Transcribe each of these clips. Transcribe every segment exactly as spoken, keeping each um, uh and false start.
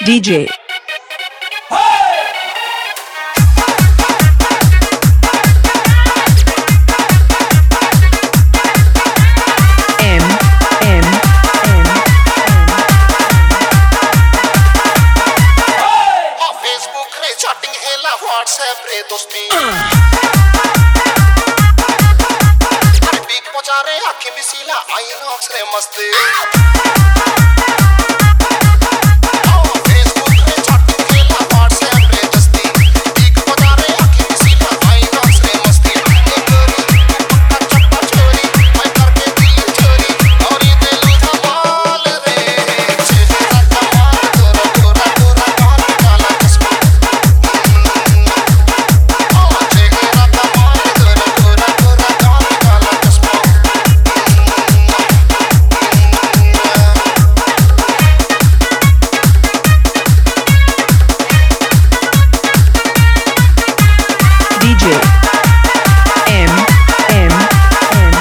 D J M M M Facebook रे chatting हेला WhatsApp रे दोस्ती अरे बीक पहुंचा रे आंखें मिसीला आईनॉक्स रे मस्ती D J M M M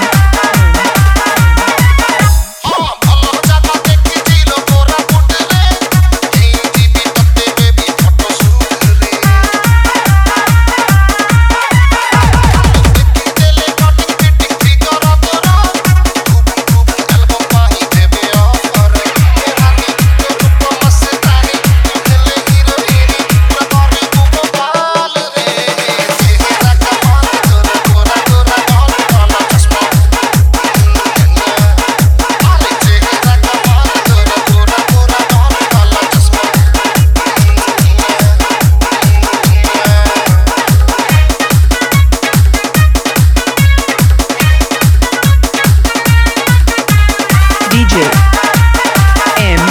D J M